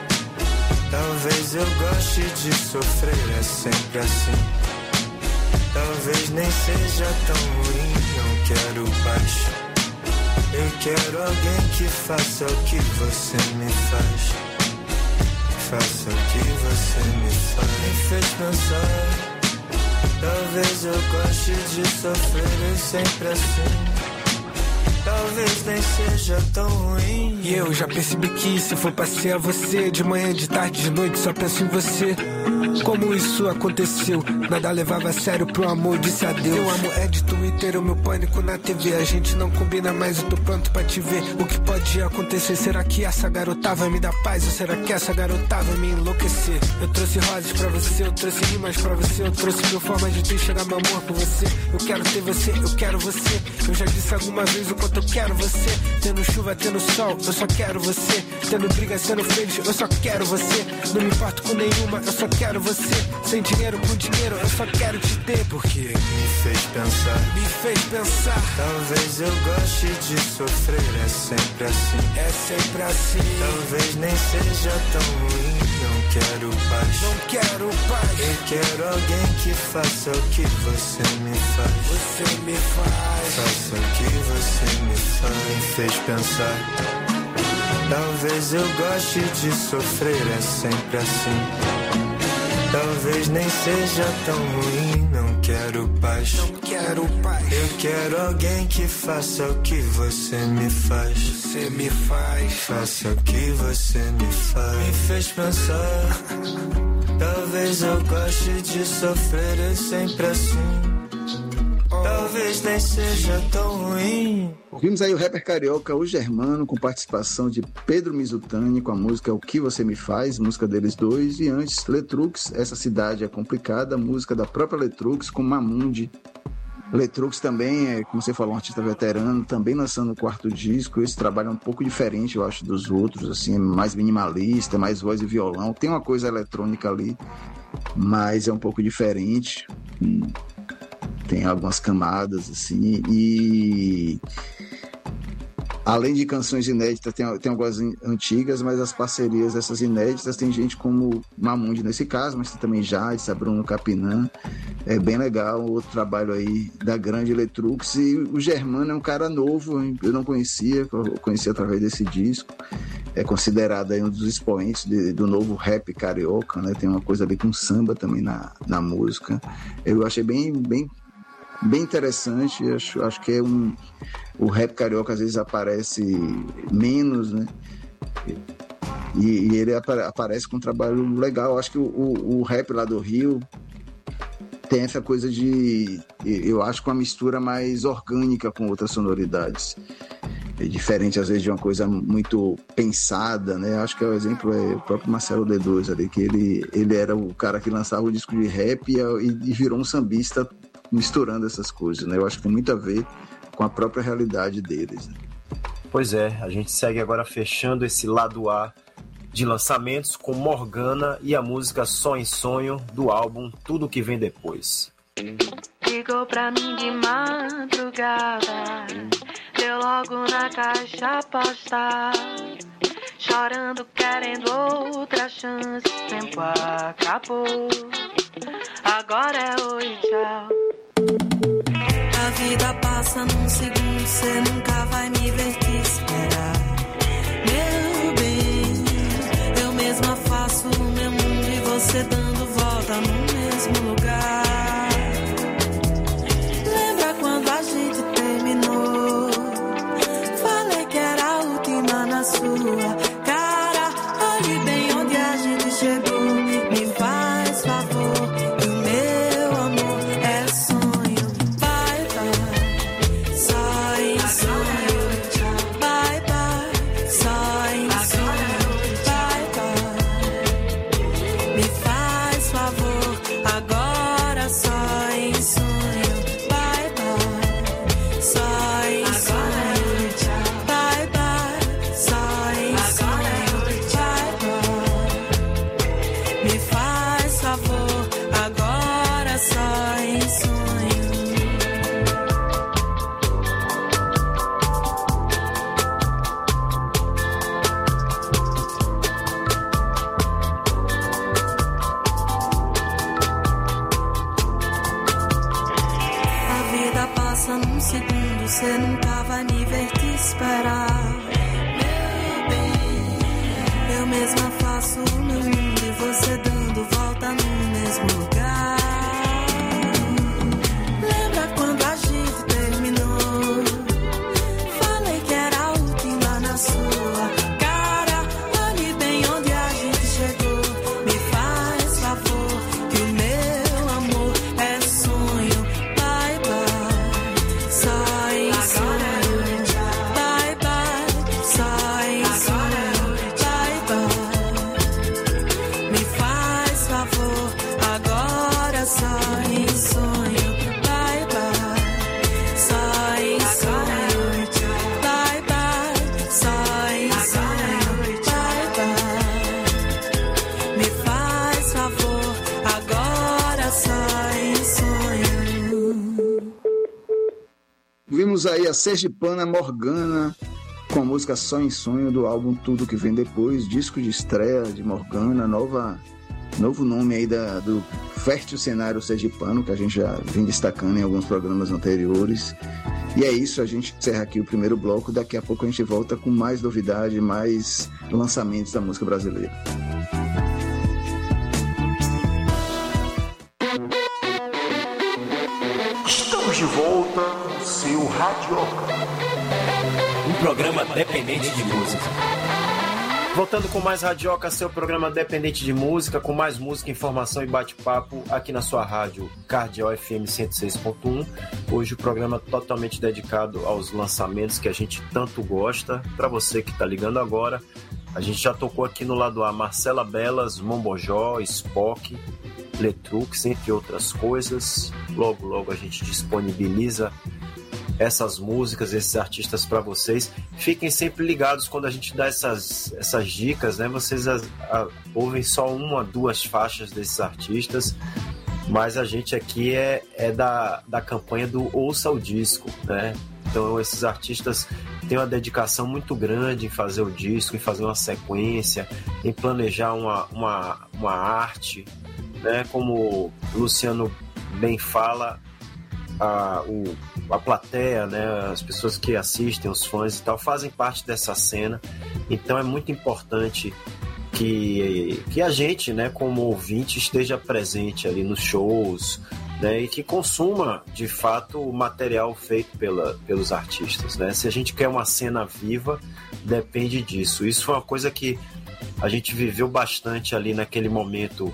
Talvez eu goste de sofrer, é sempre assim. Talvez nem seja tão ruim, não quero paz. Eu quero alguém que faça o que você me faz. Faça o que você me faz. Me fez pensar. Talvez eu goste de sofrer e sempre assim. Talvez nem seja tão ruim. E eu já percebi que se for passear você, de manhã, de tarde, de noite, só penso em você. Como isso aconteceu? Nada levava a sério pro amor, disse adeus. Teu amor é de Twitter, o meu pânico na T V. A gente não combina mais, eu tô pronto pra te ver. O que pode acontecer? Será que essa garota vai me dar paz? Ou será que essa garota vai me enlouquecer? Eu trouxe rosas pra você, eu trouxe rimas pra você. Eu trouxe mil formas de enxergar meu amor por você. Eu quero ter você, eu quero você. Eu já disse alguma vez o quanto eu quero você. Tendo chuva, tendo sol, eu só quero você. Tendo briga, sendo feliz, eu só quero você. Não me importo com nenhuma, eu só quero você. Sem dinheiro, com dinheiro, eu só quero te ter. Porque me fez pensar. Me fez pensar. Talvez eu goste de sofrer, é sempre assim. É sempre assim. Talvez nem seja tão ruim, não quero paz. Não quero paz. Eu quero alguém que faça o que você me faz. Você me faz. Faça o que você me faz. Me fez pensar. Talvez eu goste de sofrer, é sempre assim. Talvez nem seja tão ruim, não quero paz. Não quero paz. Eu quero alguém que faça o que você me faz. Você me faz. Faça o que você me faz. Me fez pensar. Talvez eu goste de sofrer, é sempre assim. Talvez nem seja tão ruim. Ouvimos aí o rapper carioca O Germano, com participação de Pedro Mizutani, com a música O Que Você Me Faz, música deles dois. E antes, Letrux, Essa Cidade é Complicada, música da própria Letrux, com Mamundi. Letrux também, é, como você falou, um artista veterano, também lançando o quarto disco. Esse trabalho é um pouco diferente, eu acho, dos outros, assim, é mais minimalista, mais voz e violão. Tem uma coisa eletrônica ali, mas é um pouco diferente. Hum. Tem algumas camadas, assim, e além de canções inéditas, tem, tem algumas antigas, mas as parcerias dessas inéditas, tem gente como Mamundi nesse caso, mas tem também Jade, Bruno Capinã, é bem legal, outro trabalho aí da grande Letrux. E o Germano é um cara novo, eu não conhecia, eu conheci através desse disco, é considerado aí um dos expoentes de, do novo rap carioca, né? Tem uma coisa ali com samba também na, na música, eu achei bem, bem bem interessante. Acho, acho que é um, o rap carioca às vezes aparece menos, né? E, e ele apa- aparece com um trabalho legal. Acho que o, o, o rap lá do Rio tem essa coisa de, eu acho, com uma mistura mais orgânica com outras sonoridades. É diferente às vezes de uma coisa muito pensada, né? Acho que o exemplo é o próprio Marcelo D dois ali, que ele, ele era o cara que lançava o disco de rap e, e virou um sambista misturando essas coisas, né? Eu acho que tem muito a ver com a própria realidade deles, né? Pois é, a gente segue agora fechando esse lado A de lançamentos com Morgana e a música Só em Sonho do álbum Tudo Que Vem Depois. Ligou pra mim de madrugada, deu logo na caixa postal, chorando querendo outra chance, o tempo acabou, agora é oi, tchau. A vida passa num segundo, cê nunca vai me ver te esperar. Meu bem, eu mesma faço o meu mundo e você dando volta no mesmo lugar. Lembra quando a gente terminou? Falei que era a última na sua cara. Olhe bem onde a gente chegou. Me faz favor, que o meu amor é sonho. Bye, bye, só em sonho. Bye, bye, só em sonho. Bye, bye, me faz favor, agora. passa num segundo, cê nunca vai me ver te esperar. Meu bem, eu mesma faço o meu mundo e você dando volta no mesmo lugar. Lembra quando a gente terminou? Falei que era útil lá na sua cara. Olhe bem onde a gente chegou. Me faz favor, que o meu amor é sonho. Bye bye, só em sonho. Bye bye, só em sonho. Bye bye, me faz favor, agora só em sonho. Bye bye, só em sonho. Bye bye, só em sonho. Bye bye, me faz favor, agora só em sonho. Vimos aí a sergipana Morgana com a música Só em Sonho do álbum Tudo Que Vem Depois, disco de estreia de Morgana, nova, novo nome aí da, do fértil cenário sergipano, que a gente já vem destacando em alguns programas anteriores. E é isso, a gente encerra aqui o primeiro bloco, daqui a pouco a gente volta com mais novidade, mais lançamentos da música brasileira. Estamos de volta com o seu Radioca. Um programa dependente de música. Voltando com mais Radioca, seu programa dependente de música, com mais música, informação e bate-papo aqui na sua rádio Cardeal F M cento e seis ponto um. Hoje o programa totalmente dedicado aos lançamentos que a gente tanto gosta. Para você que está ligando agora, a gente já tocou aqui no lado A Marcela Belas, Mombojó, Spock, Letrux, entre outras coisas. Logo, logo a gente disponibiliza essas músicas, esses artistas para vocês. Fiquem sempre ligados quando a gente dá essas, essas dicas, né? Vocês a, a, ouvem só uma, duas faixas desses artistas, mas a gente aqui é, é da, da campanha do Ouça o Disco, né? Então esses artistas têm uma dedicação muito grande em fazer o disco, em fazer uma sequência, em planejar uma, uma, uma arte, né? Como o Luciano bem fala, A, o, a plateia, né, as pessoas que assistem, os fãs e tal, fazem parte dessa cena. Então é muito importante que, que a gente, né, como ouvinte, esteja presente ali nos shows, né, e que consuma de fato o material feito pela, pelos artistas, né? Se a gente quer uma cena viva, depende disso. Isso foi uma coisa que a gente viveu bastante ali naquele momento.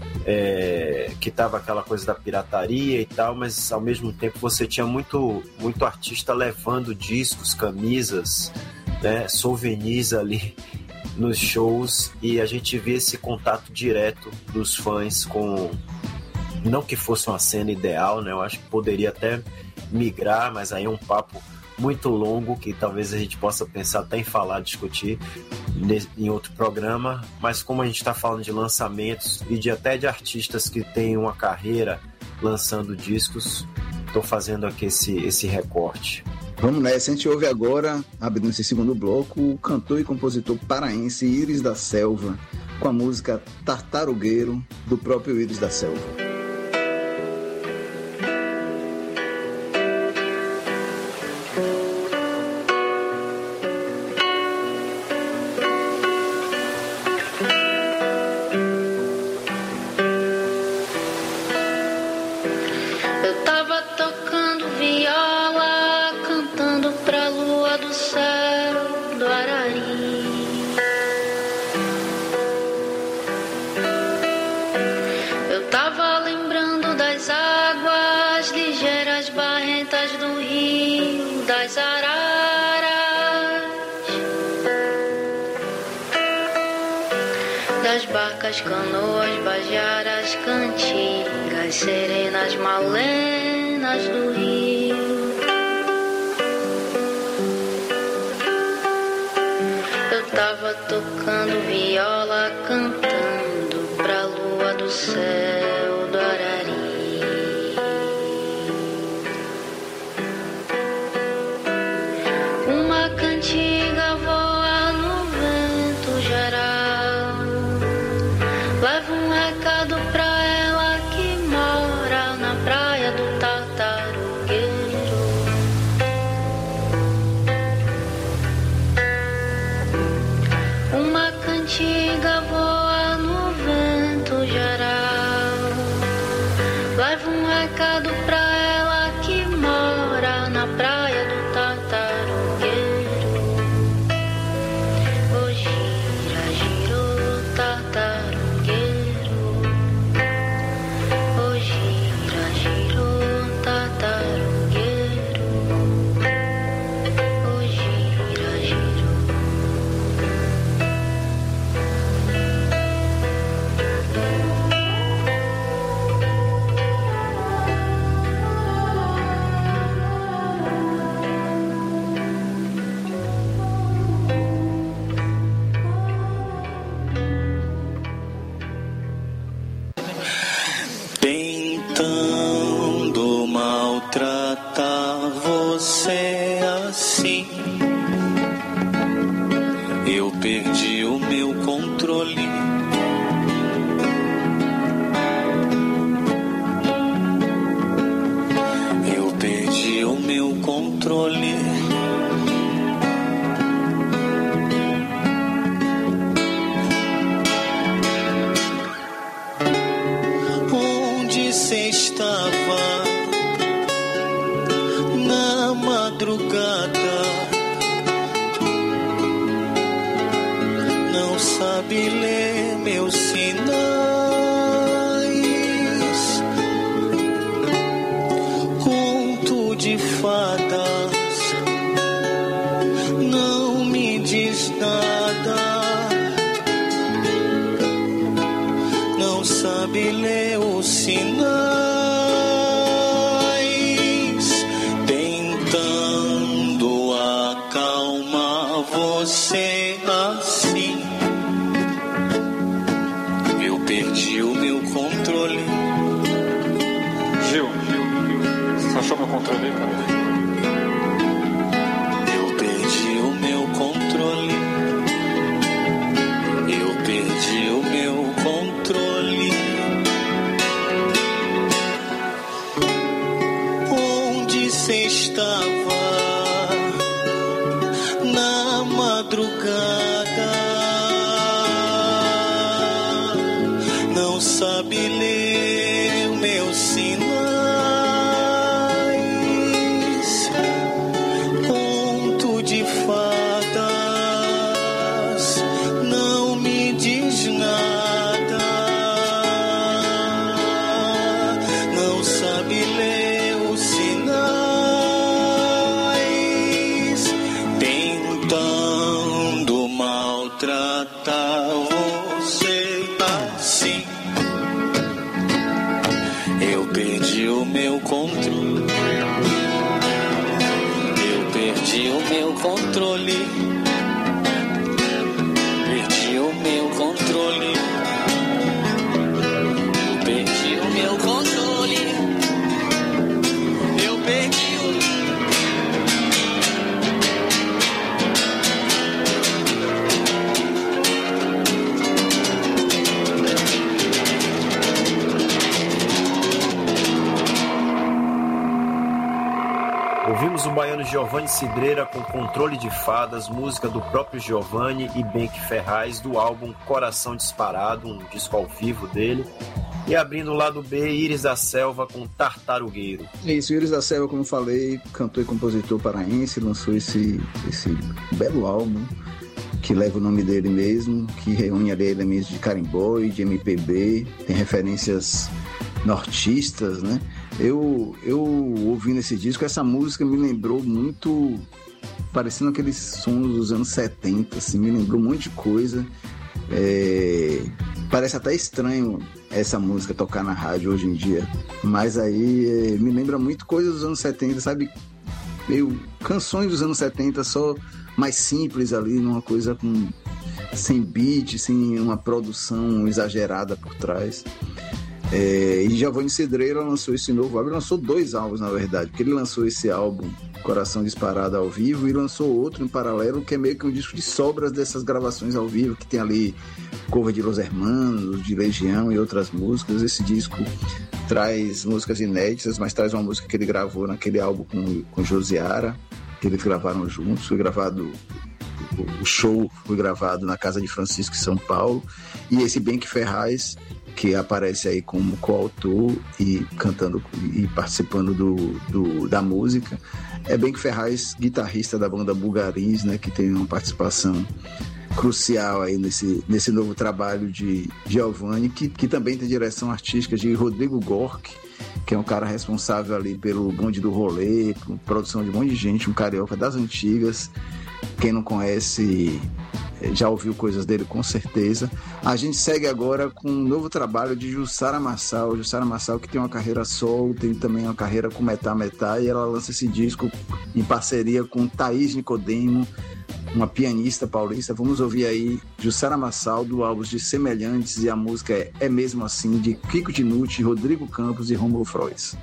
É, que tava aquela coisa da pirataria e tal, mas ao mesmo tempo você tinha muito, muito artista levando discos, camisas, né, souvenirs ali nos shows, e a gente via esse contato direto dos fãs com, não que fosse uma cena ideal, né, eu acho que poderia até migrar, mas aí é um papo muito longo que talvez a gente possa pensar até em falar, discutir em outro programa, mas como a gente está falando de lançamentos e de até de artistas que têm uma carreira lançando discos, estou fazendo aqui esse, esse recorte. Vamos nessa, a gente ouve agora, abrindo esse segundo bloco, o cantor e compositor paraense Íris da Selva, com a música Tartarugueiro, do próprio Íris da Selva. Canoas, bajaras, cantigas, serenas, malenas do rio. Eu tava tocando viola, cantando pra lua do céu do Arari. Uma cantiga voa no vento geral. Leva um recado pra ela que mora na praia do Tartarugueiro. recado pra ela que mora na praia do Tartarugueiro. Ô gira, girou, tartarugueiro. Ô gira, girou, tartarugueiro. Ô gira, girou. Tentando maltratar você assim, eu perdi o meu controle. Eu perdi o meu controle. Onde cê estava na madrugada? Não sabe ler meus sinais. Conto de fadas não me diz nada. Não sabe ler os sinais. Tentando acalmar você assim, eu perdi o meu controle. Gil, você achou meu controle aí, cara? Eu perdi o meu controle. Eu perdi o meu controle. Onde cê estava na madrugada? Não sabe ler meus sinais. Conto de fadas não me diz nada. Não sabe ler os sinais. Tentando maltratar você assim, eu perdi o meu controle. Eu perdi o meu controle. Perdi o meu controle. Eu perdi o meu controle. Eu perdi o Ouvimos o baiano Giovanni Cidreira com Controle de Fadas, música do próprio Giovanni e Benque Ferraz, do álbum Coração Disparado, um disco ao vivo dele. E abrindo o lado B, Íris da Selva com Tartarugueiro. Isso, Íris da Selva, como eu falei, cantor e compositor paraense, lançou esse, esse belo álbum que leva o nome dele mesmo, que reúne ali elementos de carimbó e de M P B, tem referências nortistas, né? Eu, eu ouvindo esse disco, essa música me lembrou muito, parecendo aqueles sons dos anos setenta, assim, me lembrou um monte de coisa. É, parece até estranho essa música tocar na rádio hoje em dia, mas aí é, me lembra muito coisas dos anos setenta, sabe? Meio canções dos anos setenta, só mais simples ali, numa coisa com, sem beat, sem uma produção exagerada por trás. É, e Giovanni Cidreira lançou esse novo álbum, ele lançou dois álbuns na verdade, porque ele lançou esse álbum Coração Disparado ao vivo e lançou outro em paralelo que é meio que um disco de sobras dessas gravações ao vivo, que tem ali cover de Los Hermanos, de Legião e outras músicas. Esse disco traz músicas inéditas, mas traz uma música que ele gravou naquele álbum com, com Josiara, que eles gravaram juntos, foi gravado o show foi gravado na casa de Francisco em São Paulo, e esse Benque Ferraz, que aparece aí como coautor e cantando e participando do, do, da música, é Benque Ferraz, guitarrista da banda Bulgaris, né, que tem uma participação crucial aí nesse, nesse novo trabalho de Giovanni, que, que também tem direção artística de Rodrigo Gork, que é um cara responsável ali pelo Bonde do Rolê, por produção de um monte de gente, um carioca das antigas. Quem não conhece já ouviu coisas dele com certeza. A gente segue agora com um novo trabalho de Jussara Marçal. Jussara Marçal, que tem uma carreira solo, tem também uma carreira com Metá Metá, e ela lança esse disco em parceria com Thaís Nicodemo, uma pianista paulista. Vamos ouvir aí Jussara Marçal, do álbum de Semelhantes, e a música é É Mesmo Assim, de Kiko Dinucci, Rodrigo Campos e Rômulo Frois.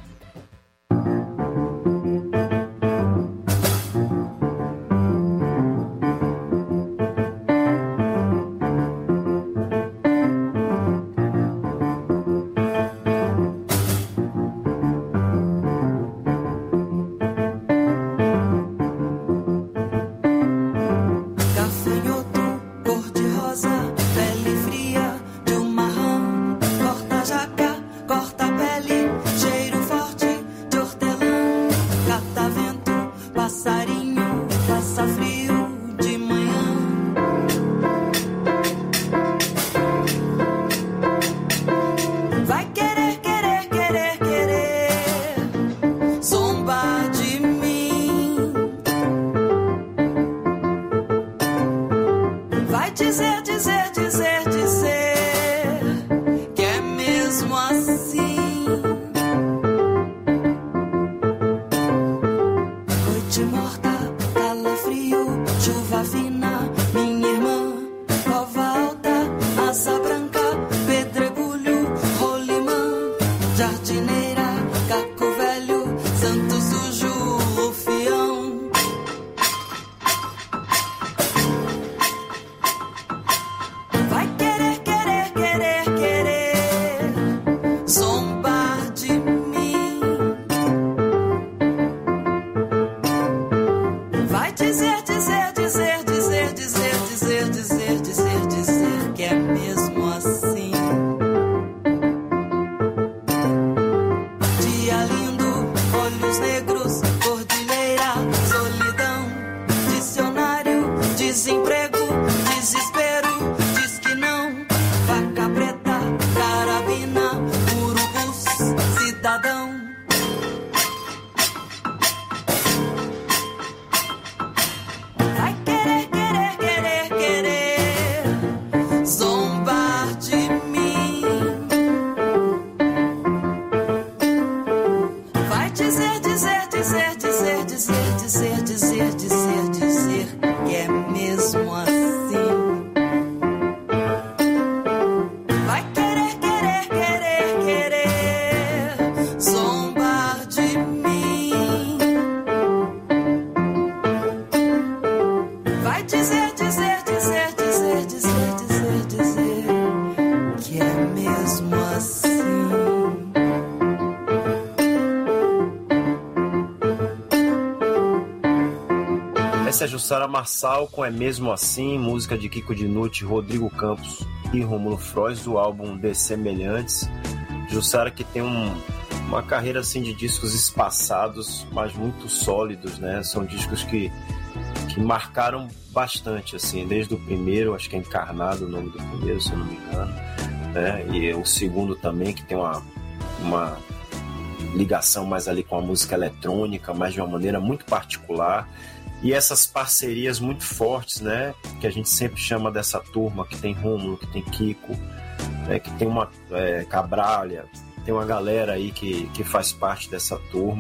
Essa é Jussara Marçal com É Mesmo Assim, música de Kiko Dinucci, Rodrigo Campos e Rômulo Frois, do álbum De Semelhantes. Jussara, que tem um, uma carreira assim de discos espaçados, mas muito sólidos, né? São discos que, que marcaram bastante, assim, desde o primeiro, acho que é Encarnado o nome do primeiro, se eu não me engano, né? E o segundo também, que tem uma, uma ligação mais ali com a música eletrônica, mas de uma maneira muito particular. E essas parcerias muito fortes, né? Que a gente sempre chama dessa turma, que tem Rômulo, que tem Kiko, né, que tem uma é, Cabralha, tem uma galera aí que, que faz parte dessa turma.